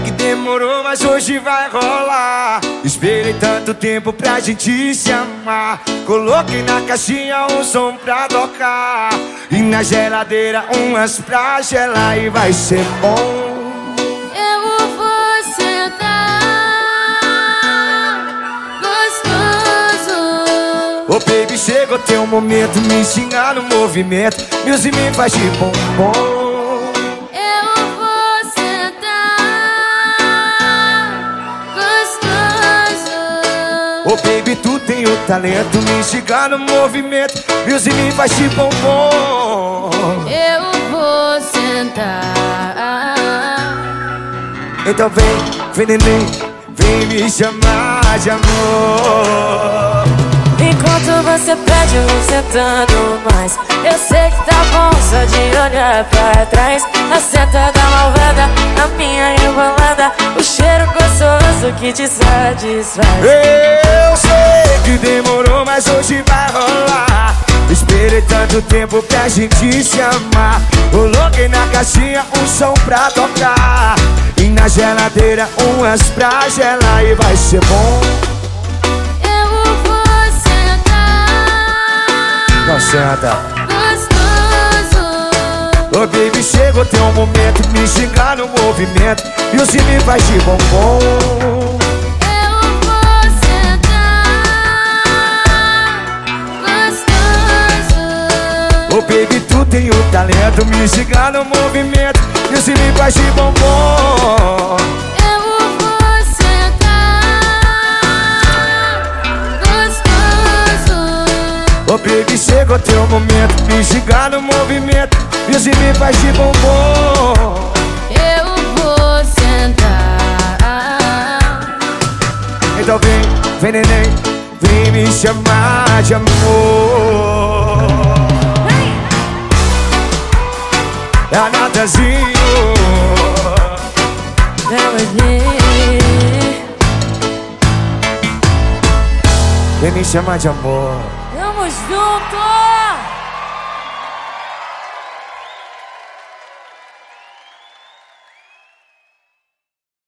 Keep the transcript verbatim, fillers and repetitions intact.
que demorou, mas hoje vai rolar. Esperei tanto tempo pra gente se amar. Coloquei na caixinha um som pra tocar e na geladeira umas pra gelar. E vai ser bom. Eu vou sentar gostoso. Ô baby, chegou teu momento, me ensinar no movimento. Music me faz de bombom. Ô baby, tu tem o talento, me instigar no movimento. Music me faz de bombom. Eu vou sentar. Então vem, vem neném, vem me chamar de amor. Enquanto você pede, eu vou sentando mais. Eu sei que tá bom só de olhar pra trás. A seta da malvada, a minha rebolada, o cheiro gostoso que te satisfaz. Eu sei que demorou, mas hoje vai rolar. Esperei tanto tempo pra gente se amar. Coloquei na caixinha um som pra tocar e na geladeira umas pra gelar. E vai ser bom. Não senta. Gostoso. Ô baby, chegou teu momento, me xingar no movimento. E o me faz de bombom. Eu vou sentar. Gostoso. Ô baby, tu tem o talento, me xingar no movimento. E o me faz de bombom. Eu vou sentar. Gostoso. Ô baby, chegou teu momento, me xingar no movimento. E o me faz de bombom. Eu vou sentar. Então vem, vem neném, vem me chamar de amor. É a Natazinho. Vem me chamar de amor. Tamo junto!